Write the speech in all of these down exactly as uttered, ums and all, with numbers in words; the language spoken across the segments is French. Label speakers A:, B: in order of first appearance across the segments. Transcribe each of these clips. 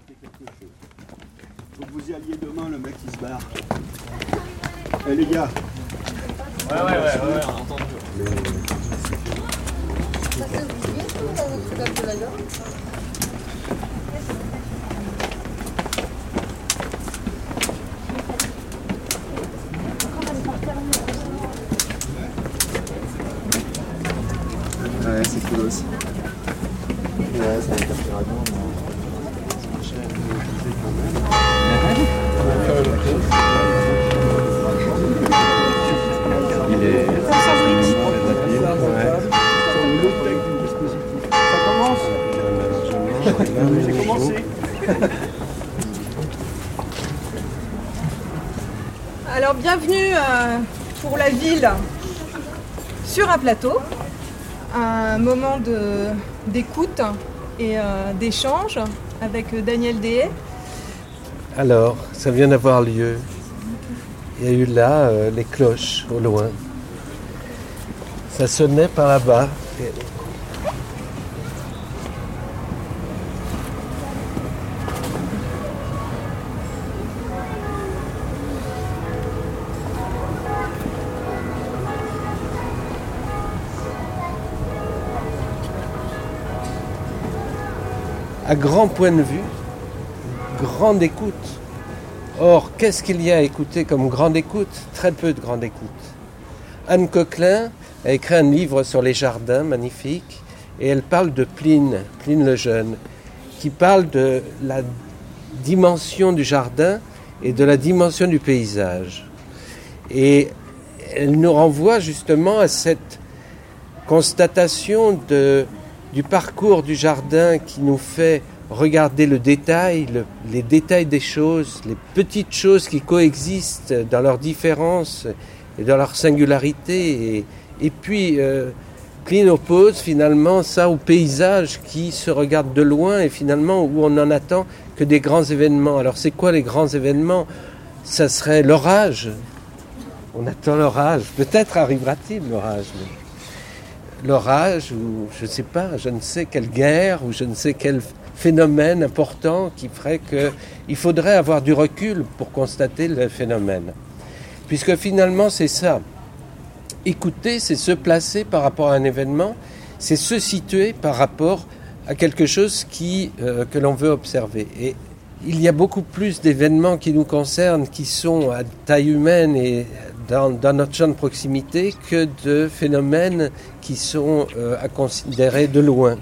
A: remarqué quelque chose. Faut que vous y alliez demain, le mec qui se barre. Eh les gars.
B: Ouais, ouais, ouais, ouais, ouais, on a entendu.
C: Ça s'est oublié, tout, dans Notre-Dame de la Garde.
A: Ouais, c'est cool aussi.
B: Ouais, ça va être assez rapidement, il est...
A: Ça commence. J'ai commencé.
D: Alors bienvenue euh, pour la ville sur un plateau, un moment de, d'écoute et euh, d'échange avec Daniel Deshaies.
E: Alors, ça vient d'avoir lieu. Il y a eu là euh, les cloches au loin. Ça sonnait par là-bas. Et... À grand point de vue, grande écoute. Or, qu'est-ce qu'il y a à écouter comme grande écoute ? Très peu de grande écoute. Anne Coquelin a écrit un livre sur les jardins magnifique et elle parle de Pline, Pline le Jeune, qui parle de la dimension du jardin et de la dimension du paysage. Et elle nous renvoie justement à cette constatation de, du parcours du jardin qui nous fait regarder le détail, le, les détails des choses, les petites choses qui coexistent dans leurs différences et dans leur singularité. Et, et puis, euh, Pline oppose finalement ça au paysage qui se regarde de loin et finalement où on n'en attend que des grands événements. Alors c'est quoi les grands événements ? Ça serait l'orage. On attend l'orage. Peut-être arrivera-t-il l'orage. Mais... l'orage ou je ne sais pas, je ne sais quelle guerre ou je ne sais quel phénomène important qui ferait qu'il faudrait avoir du recul pour constater le phénomène. Puisque finalement c'est ça. Écouter, c'est se placer par rapport à un événement, c'est se situer par rapport à quelque chose qui, euh, que l'on veut observer. Et il y a beaucoup plus d'événements qui nous concernent, qui sont à taille humaine et dans, dans notre champ de proximité, que de phénomènes qui sont euh, à considérer de loin.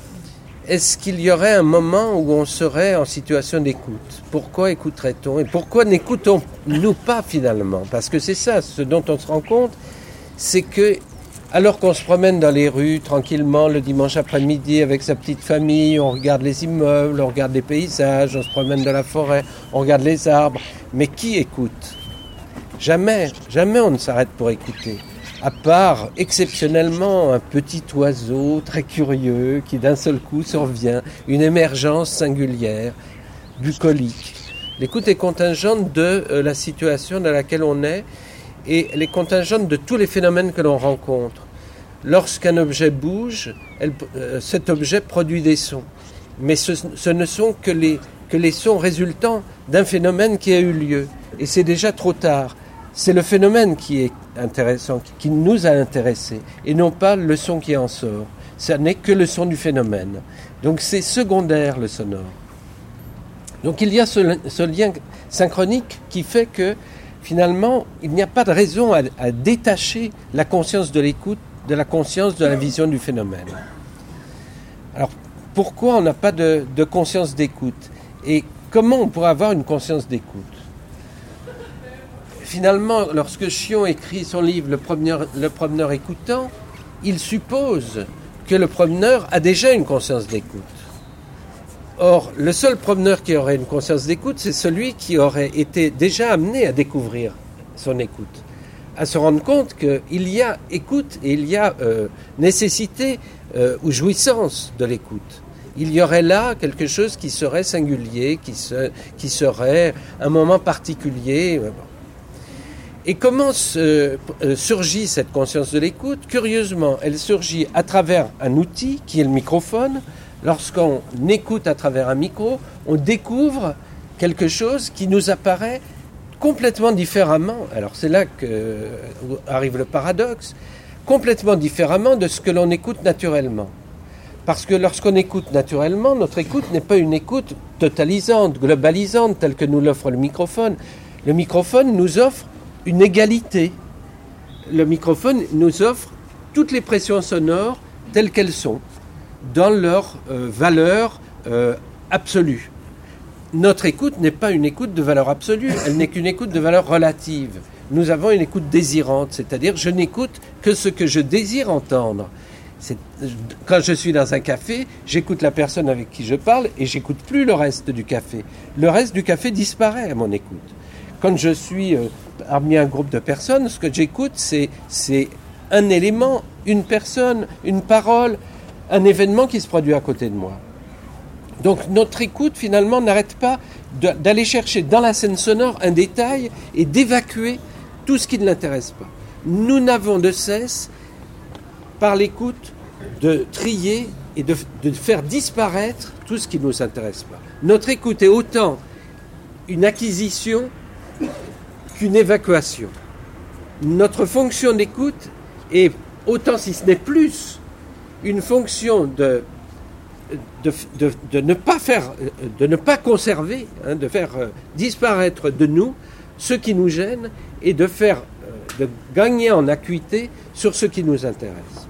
E: Est-ce qu'il y aurait un moment où on serait en situation d'écoute ? Pourquoi écouterait-on ? Et pourquoi n'écoutons-nous pas finalement ? Parce que c'est ça, ce dont on se rend compte, c'est que, alors qu'on se promène dans les rues tranquillement le dimanche après-midi avec sa petite famille, on regarde les immeubles, on regarde les paysages, on se promène dans la forêt, on regarde les arbres, mais qui écoute ? Jamais, jamais on ne s'arrête pour écouter. À part, exceptionnellement, un petit oiseau très curieux qui d'un seul coup survient, une émergence singulière, bucolique. L'écoute est contingente de euh, la situation dans laquelle on est et elle est contingente de tous les phénomènes que l'on rencontre. Lorsqu'un objet bouge, elle, euh, cet objet produit des sons. Mais ce, ce ne sont que les, que les sons résultants d'un phénomène qui a eu lieu. Et c'est déjà trop tard. C'est le phénomène qui est intéressant, qui nous a intéressés, et non pas le son qui en sort. Ce n'est que le son du phénomène. Donc c'est secondaire le sonore. Donc il y a ce, ce lien synchronique qui fait que finalement il n'y a pas de raison à, à détacher la conscience de l'écoute de la conscience de la vision du phénomène. Alors pourquoi on n'a pas de, de conscience d'écoute ? Et comment on pourrait avoir une conscience d'écoute ? Finalement, lorsque Chion écrit son livre Le promeneur, le promeneur écoutant, il suppose que le promeneur a déjà une conscience d'écoute. Or, le seul promeneur qui aurait une conscience d'écoute, c'est celui qui aurait été déjà amené à découvrir son écoute, à se rendre compte qu'il y a écoute et il y a euh, nécessité euh, ou jouissance de l'écoute. Il y aurait là quelque chose qui serait singulier, qui, se, qui serait un moment particulier. Et comment se, euh, surgit cette conscience de l'écoute ? Curieusement, elle surgit à travers un outil qui est le microphone. lorsqu'on écoute à travers un micro, on découvre quelque chose qui nous apparaît complètement différemment. Alors c'est là qu'arrive le paradoxe, complètement différemment de ce que l'on écoute naturellement. Parce que lorsqu'on écoute naturellement, notre écoute n'est pas une écoute totalisante, globalisante, telle que nous l'offre le microphone. Le microphone nous offre une égalité. Le microphone nous offre toutes les pressions sonores telles qu'elles sont, dans leur euh, valeur euh, absolue. Notre écoute n'est pas une écoute de valeur absolue, elle n'est qu'une écoute de valeur relative. Nous avons une écoute désirante, c'est-à-dire je n'écoute que ce que je désire entendre. C'est, quand je suis dans un café, j'écoute la personne avec qui je parle et j'écoute plus le reste du café. Le reste du café disparaît à mon écoute. Quand je suis euh, parmi un groupe de personnes, ce que j'écoute, c'est, c'est un élément, une personne, une parole, un événement qui se produit à côté de moi. Donc notre écoute, finalement, n'arrête pas de, d'aller chercher dans la scène sonore un détail et d'évacuer tout ce qui ne l'intéresse pas. Nous n'avons de cesse, par l'écoute, de trier et de, de faire disparaître tout ce qui ne nous intéresse pas. Notre écoute est autant une acquisition qu'une évacuation. Notre fonction d'écoute est autant, si ce n'est plus, une fonction de, de, de, de ne pas faire, de ne pas conserver, hein, de faire euh, disparaître de nous ce qui nous gêne et de faire, euh, de gagner en acuité sur ce qui nous intéresse.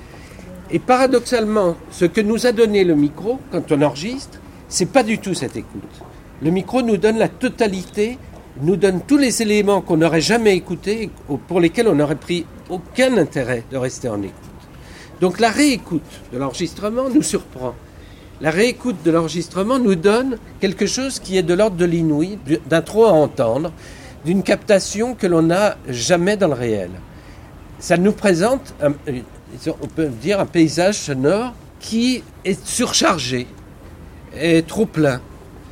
E: Et paradoxalement, ce que nous a donné le micro quand on enregistre, c'est pas du tout cette écoute. Le micro nous donne la totalité, nous donne tous les éléments qu'on n'aurait jamais écoutés, pour lesquels on n'aurait pris aucun intérêt de rester en écoute. Donc la réécoute de l'enregistrement nous surprend. La réécoute de l'enregistrement nous donne quelque chose qui est de l'ordre de l'inouï, d'un trop à entendre, d'une captation que l'on n'a jamais dans le réel. Ça nous présente, un, on peut dire, un paysage sonore qui est surchargé, est trop plein.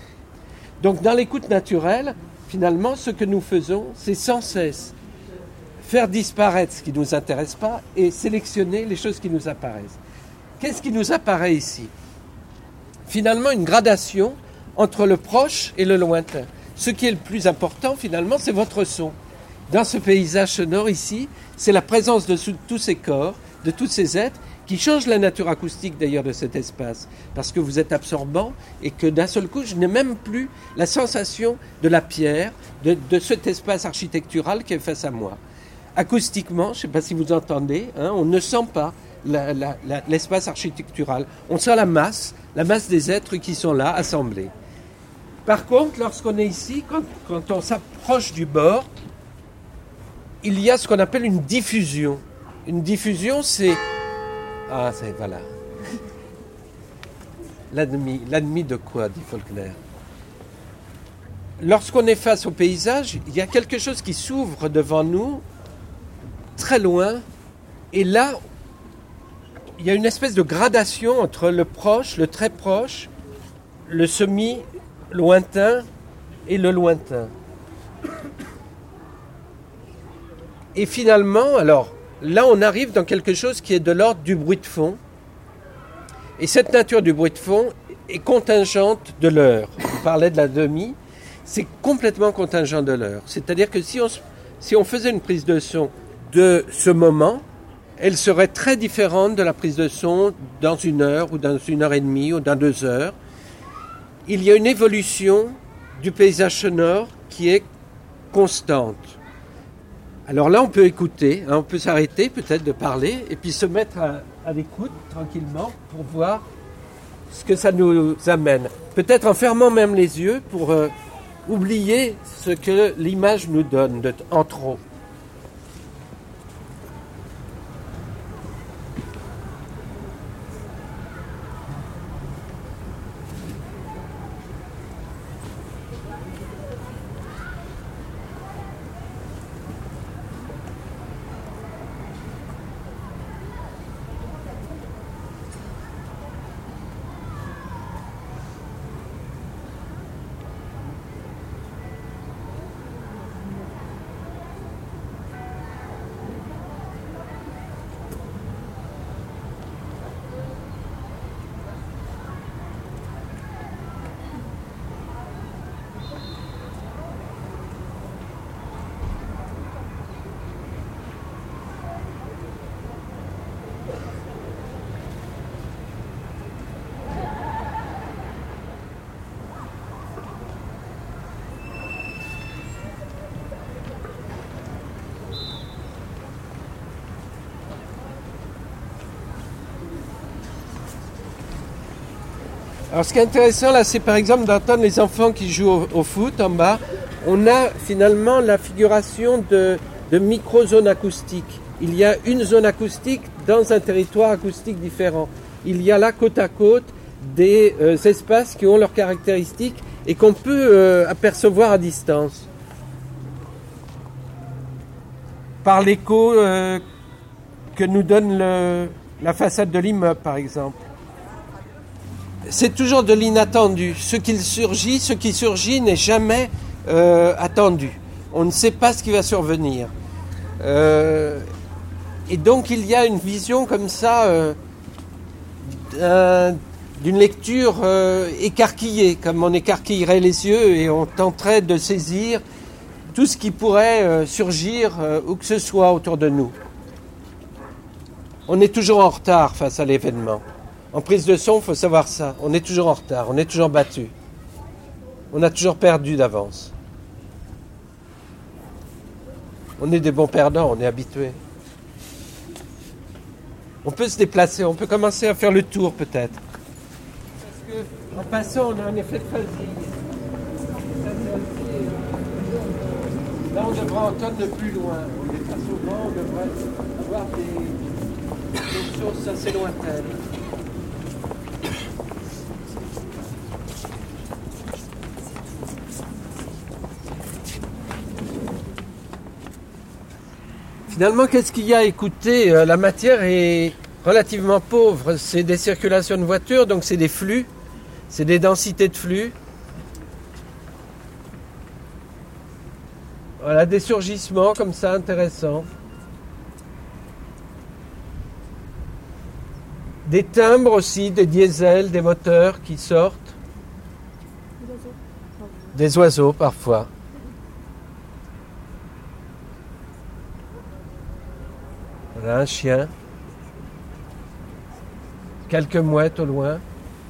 E: Donc dans l'écoute naturelle, finalement, ce que nous faisons, c'est sans cesse faire disparaître ce qui ne nous intéresse pas et sélectionner les choses qui nous apparaissent. Qu'est-ce qui nous apparaît ici ? Finalement, une gradation entre le proche et le lointain. Ce qui est le plus important, finalement, c'est votre son. Dans ce paysage sonore ici, c'est la présence de tous ces corps, de tous ces êtres, qui change la nature acoustique d'ailleurs de cet espace, parce que vous êtes absorbant et que d'un seul coup, je n'ai même plus la sensation de la pierre, de, de cet espace architectural qui est face à moi. Acoustiquement, je ne sais pas si vous entendez, hein, on ne sent pas la, la, la, l'espace architectural, on sent la masse, la masse des êtres qui sont là, assemblés. Par contre, lorsqu'on est ici, quand, quand on s'approche du bord, il y a ce qu'on appelle une diffusion. Une diffusion, c'est... Ah, c'est, voilà. L'ennemi, l'ennemi de quoi, dit Faulkner ? Lorsqu'on est face au paysage, il y a quelque chose qui s'ouvre devant nous, très loin, et là, il y a une espèce de gradation entre le proche, le très proche, le semi-lointain et le lointain. Et finalement, alors, là, on arrive dans quelque chose qui est de l'ordre du bruit de fond. Et cette nature du bruit de fond est contingente de l'heure. On parlait de la demi, c'est complètement contingent de l'heure. C'est-à-dire que si on, si on faisait une prise de son de ce moment, elle serait très différente de la prise de son dans une heure, ou dans une heure et demie, ou dans deux heures. Il y a une évolution du paysage sonore qui est constante. Alors là, on peut écouter, hein, on peut s'arrêter peut-être de parler et puis se mettre à, à l'écoute tranquillement pour voir ce que ça nous amène. Peut-être en fermant même les yeux pour euh, oublier ce que l'image nous donne de, en trop. Alors ce qui est intéressant là, c'est par exemple d'entendre les enfants qui jouent au, au foot en bas. On a finalement la figuration de, de micro-zones acoustiques. Il y a une zone acoustique dans un territoire acoustique différent. Il y a là côte à côte des euh, espaces qui ont leurs caractéristiques et qu'on peut euh, apercevoir à distance. Par l'écho euh, que nous donne le, la façade de l'immeuble, par exemple. C'est toujours de l'inattendu. Ce qui surgit, ce qui surgit n'est jamais euh, attendu. On ne sait pas ce qui va survenir. Euh, et donc il y a une vision comme ça euh, d'un, d'une lecture euh, écarquillée, comme on écarquillerait les yeux et on tenterait de saisir tout ce qui pourrait euh, surgir euh, où que ce soit autour de nous. On est toujours en retard face à l'événement. En prise de son, il faut savoir ça. On est toujours en retard, on est toujours battu. On a toujours perdu d'avance. On est des bons perdants, on est habitués. On peut se déplacer, on peut commencer à faire le tour peut-être. Parce que en passant, on a un effet de fatigue. Là, on devrait entendre de plus loin. On est pas souvent, on devrait avoir des, des sources assez lointaines. Finalement, qu'est-ce qu'il y a à écouter ? La matière est relativement pauvre. C'est des circulations de voitures, donc c'est des flux, c'est des densités de flux. Voilà, des surgissements comme ça, intéressants. Des timbres aussi, des diesels, des moteurs qui sortent. Des oiseaux parfois. Voilà un chien. Quelques mouettes au loin.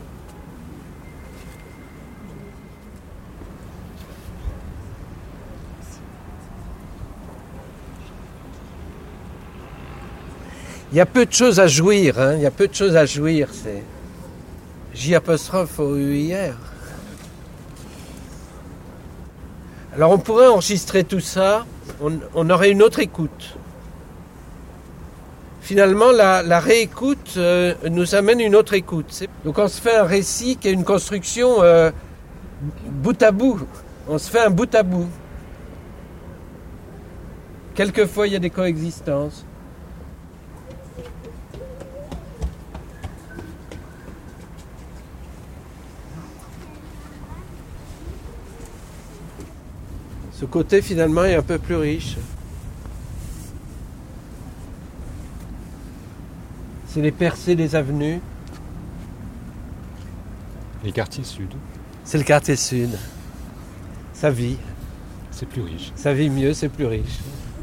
E: Il y a peu de choses à jouir, hein. Il y a peu de choses à jouir, c'est J apostrophe O U I R. Alors on pourrait enregistrer tout ça, on, on aurait une autre écoute. Finalement, la, la réécoute euh, nous amène une autre écoute. Donc on se fait un récit qui est une construction euh, bout à bout. On se fait un bout à bout. Quelquefois, il y a des coexistences. Ce côté, finalement, est un peu plus riche. C'est les percées des avenues.
F: Les quartiers sud.
E: C'est le quartier sud. Ça vit.
F: C'est plus riche.
E: Ça vit mieux, c'est plus riche.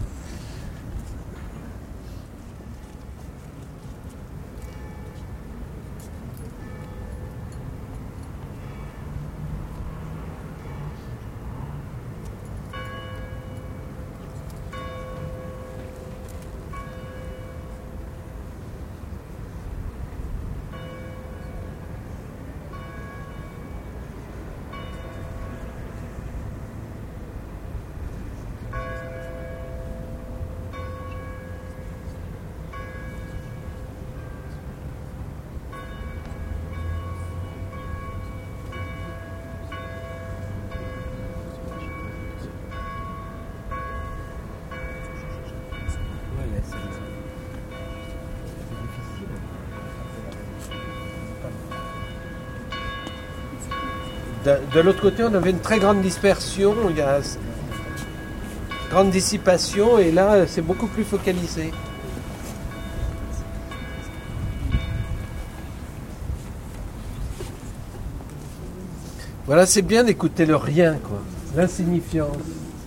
E: De, de l'autre côté, on avait une très grande dispersion, il y a une grande dissipation, et là, c'est beaucoup plus focalisé. Voilà, c'est bien d'écouter le rien, quoi, l'insignifiance.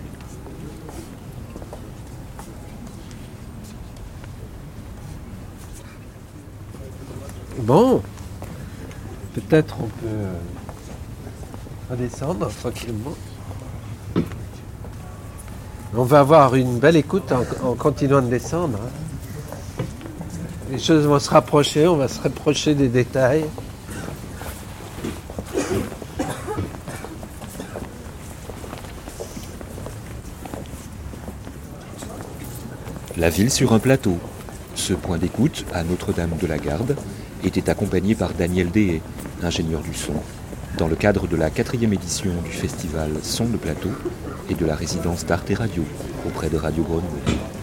E: Bon, peut-être on peut redescendre tranquillement. On va avoir une belle écoute en, en continuant de descendre. Les choses vont se rapprocher, on va se rapprocher des détails.
G: La ville sur un plateau. Ce point d'écoute, à Notre-Dame-de-la-Garde, était accompagné par Daniel Deshaies, ingénieur du son, dans le cadre de la quatrième édition du festival Son de Plateau et de la résidence d'Arte Radio, auprès de Radio Grenouille.